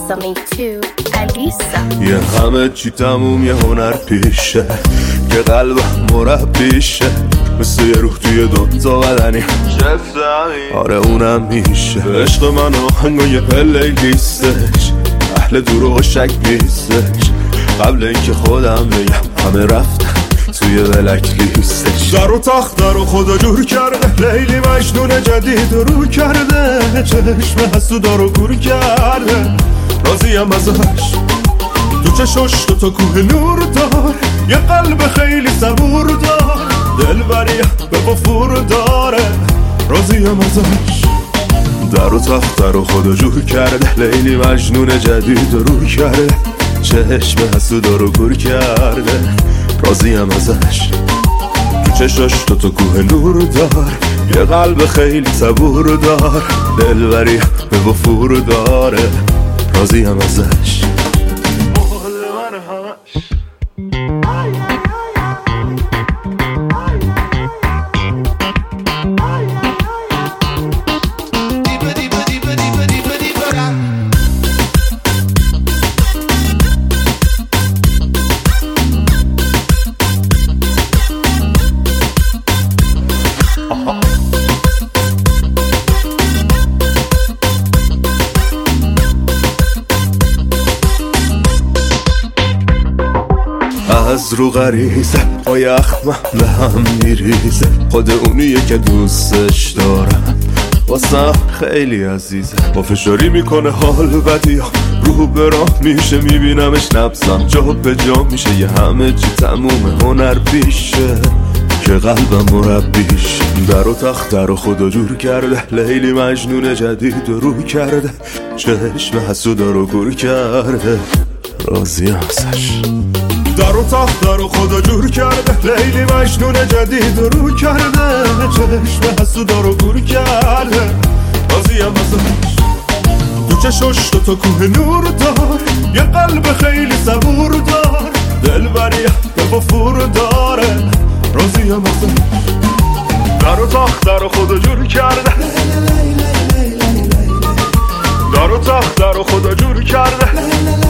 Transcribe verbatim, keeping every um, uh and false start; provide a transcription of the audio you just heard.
something too, Alisa. یه همه چی تموم یه هنر پیشه که قلب مربیشه، مثل یه روح توی دوتا بدنی آره اونم میشه. عشق من آهنگای پلی لیستش، اهل دور و شک نیستش. قبل اینکه خودم بگم همه رفتن توی بلک لیستش. در و تخت در و خدا جور کرده، لیلی مجنون جدید رو کرده. چشم حسود رو گور کرده، راضیم ازش. تو چشاش دو تا کوه نور دار، یه قلب خیلی صبور دار. دل بریم به وفور داره، راضیم ازش. در و تخت در و خدا جور کرده، لیلی مجنون جدید رو کرده. چشم حسود رو گور کرده، راضیم ازش. تو چشاش دو تا کوه نور دار، یه قلب خیلی صبور دار. دل بریم به وفور داره، راضیم ازش. از رو غریزه با یخمم به هم میریزه. خود اونیه که دوستش دارم، واسم خیلی عزیزه. با فشاری میکنه حال بدی ها، روح برام میشه. میبینمش نبضم جا به جا میشه. یه همه چی تموم هنر بیشه که قلبم مربیش. در و تخت در و خدا جور کرده، لیلی مجنون جدید رو کرده. چشم حسودا رو گور کرده، راضیم ازش. در و تخت در و خدا جور کرده، لیلی مجنون جدید رو کرده. چشم حسودا رو گور کرده، راضیم ازش. تو چشاش دو تا کوه نور دار، یه قلب خیلی صبور دار. دل بریم به وفور داره، راضیم ازش. در و تخت در و خدا جور کرده، در و تخت در و خدا جور کرده.